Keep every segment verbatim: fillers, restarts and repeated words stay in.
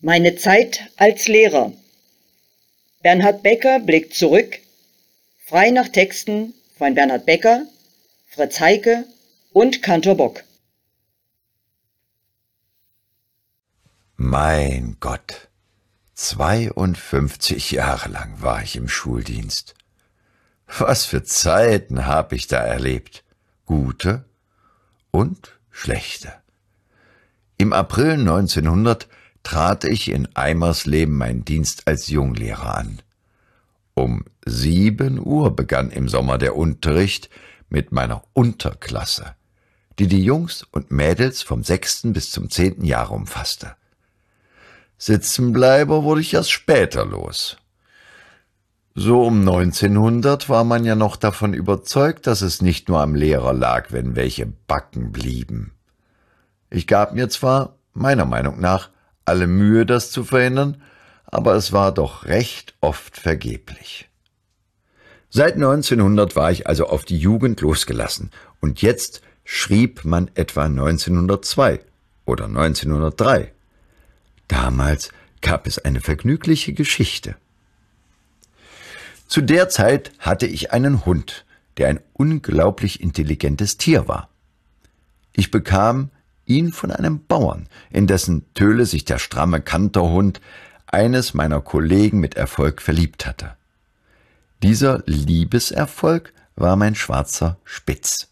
Meine Zeit als Lehrer. Bernhard Becker blickt zurück, frei nach Texten von Bernhard Becker, Fritz Heike und Kantor Bock. Mein Gott, zweiundfünfzig Jahre lang war ich im Schuldienst. Was für Zeiten hab ich da erlebt, gute und schlechte. Im April neunzehnhundert trat ich in Eimersleben meinen Dienst als Junglehrer an. Um sieben Uhr begann im Sommer der Unterricht mit meiner Unterklasse, die die Jungs und Mädels vom sechsten bis zum zehnten Jahr umfasste. Sitzenbleiber wurde ich erst später los. So um neunzehnhundert war man ja noch davon überzeugt, dass es nicht nur am Lehrer lag, wenn welche backen blieben. Ich gab mir zwar, meiner Meinung nach, alle Mühe, das zu verhindern, aber es war doch recht oft vergeblich. Seit neunzehnhundert war ich also auf die Jugend losgelassen und jetzt schrieb man etwa neunzehnhundertzwei oder neunzehnhundertdrei. Damals gab es eine vergnügliche Geschichte. Zu der Zeit hatte ich einen Hund, der ein unglaublich intelligentes Tier war. Ich bekam ihn von einem Bauern, in dessen Töle sich der stramme Kantorhund eines meiner Kollegen mit Erfolg verliebt hatte. Dieser Liebeserfolg war mein schwarzer Spitz.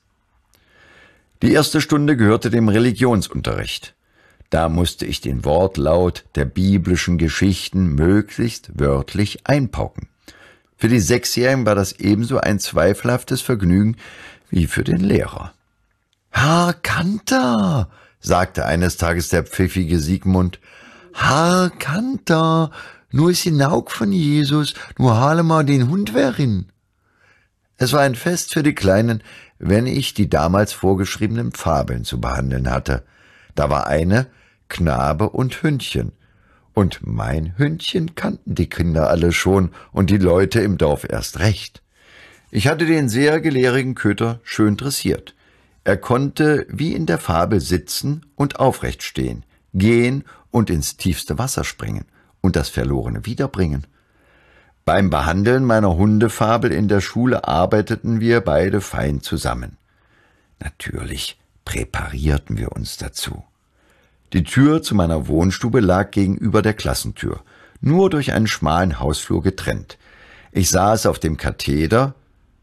Die erste Stunde gehörte dem Religionsunterricht. Da musste ich den Wortlaut der biblischen Geschichten möglichst wörtlich einpauken. Für die Sechsjährigen war das ebenso ein zweifelhaftes Vergnügen wie für den Lehrer. »Herr Kantor«, sagte eines Tages der pfiffige Siegmund, »Herr Kantor, nur ist die Naug von Jesus, nur hale mal den Hund werin.« Es war ein Fest für die Kleinen, wenn ich die damals vorgeschriebenen Fabeln zu behandeln hatte. Da war eine Knabe und Hündchen. Und mein Hündchen kannten die Kinder alle schon und die Leute im Dorf erst recht. Ich hatte den sehr gelehrigen Köter schön dressiert. Er konnte wie in der Fabel sitzen und aufrecht stehen, gehen und ins tiefste Wasser springen und das Verlorene wiederbringen. Beim Behandeln meiner Hundefabel in der Schule arbeiteten wir beide fein zusammen. Natürlich präparierten wir uns dazu. Die Tür zu meiner Wohnstube lag gegenüber der Klassentür, nur durch einen schmalen Hausflur getrennt. Ich saß auf dem Katheder.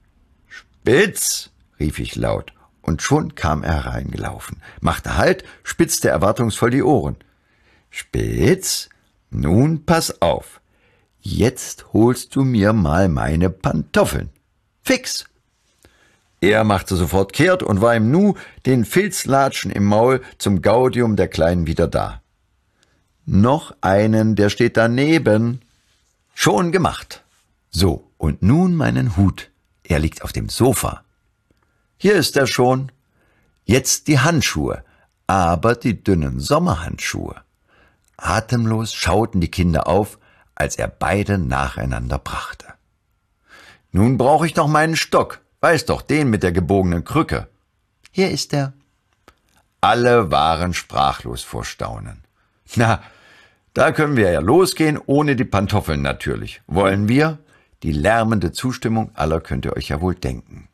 »Spitz«, rief ich laut, und schon kam er hereingelaufen, machte Halt, spitzte erwartungsvoll die Ohren. »Spitz, nun pass auf, jetzt holst du mir mal meine Pantoffeln. Fix!« Er machte sofort kehrt und war im Nu, den Filzlatschen im Maul, zum Gaudium der Kleinen wieder da. »Noch einen, der steht daneben.« »Schon gemacht.« »So, und nun meinen Hut. Er liegt auf dem Sofa.« »Hier ist er schon.« »Jetzt die Handschuhe, aber die dünnen Sommerhandschuhe.« Atemlos schauten die Kinder auf, als er beide nacheinander brachte. »Nun brauche ich noch meinen Stock. Weiß doch, den mit der gebogenen Krücke.« »Hier ist er.« Alle waren sprachlos vor Staunen. »Na, da können wir ja losgehen, ohne die Pantoffeln natürlich. Wollen wir?« Die lärmende Zustimmung aller könnt ihr euch ja wohl denken.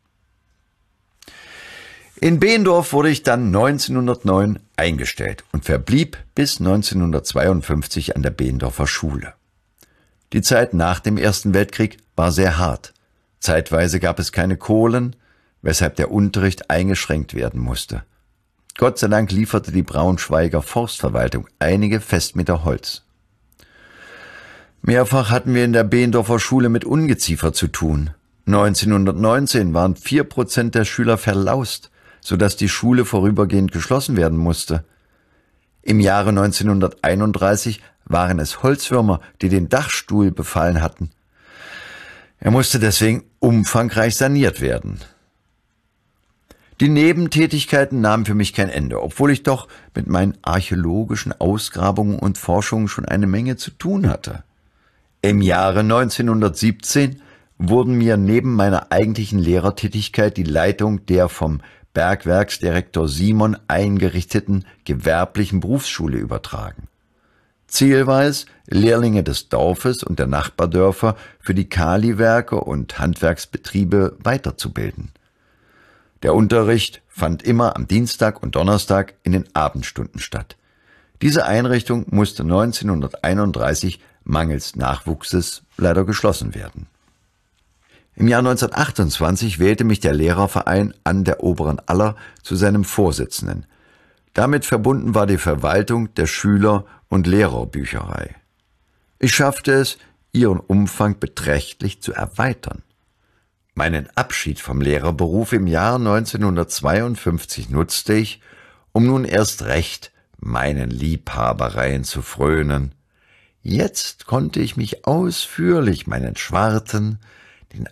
In Behendorf wurde ich dann neunzehnhundertneun eingestellt und verblieb bis neunzehnhundertzweiundfünfzig an der Behendorfer Schule. Die Zeit nach dem Ersten Weltkrieg war sehr hart. Zeitweise gab es keine Kohlen, weshalb der Unterricht eingeschränkt werden musste. Gott sei Dank lieferte die Braunschweiger Forstverwaltung einige Festmeter Holz. Mehrfach hatten wir in der Behendorfer Schule mit Ungeziefer zu tun. neunzehnhundertneunzehn waren vier Prozent der Schüler verlaust, sodass die Schule vorübergehend geschlossen werden musste. Im Jahre neunzehnhunderteinunddreißig waren es Holzwürmer, die den Dachstuhl befallen hatten. Er musste deswegen umfangreich saniert werden. Die Nebentätigkeiten nahmen für mich kein Ende, obwohl ich doch mit meinen archäologischen Ausgrabungen und Forschungen schon eine Menge zu tun hatte. Im Jahre neunzehnhundertsiebzehn wurden mir neben meiner eigentlichen Lehrertätigkeit die Leitung der vom Bergwerksdirektor Simon eingerichteten gewerblichen Berufsschule übertragen. Ziel war es, Lehrlinge des Dorfes und der Nachbardörfer für die Kaliwerke und Handwerksbetriebe weiterzubilden. Der Unterricht fand immer am Dienstag und Donnerstag in den Abendstunden statt. Diese Einrichtung musste neunzehnhunderteinunddreißig mangels Nachwuchses leider geschlossen werden. Im Jahr neunzehnhundertachtundzwanzig wählte mich der Lehrerverein an der Oberen Aller zu seinem Vorsitzenden. Damit verbunden war die Verwaltung der Schüler- und Lehrerbücherei. Ich schaffte es, ihren Umfang beträchtlich zu erweitern. Meinen Abschied vom Lehrerberuf im Jahr neunzehnhundertzweiundfünfzig nutzte ich, um nun erst recht meinen Liebhabereien zu frönen. Jetzt konnte ich mich ausführlich meinen Schwarten, den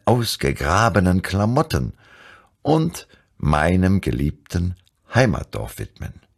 ausgegrabenen Klamotten und meinem geliebten Heimatdorf widmen.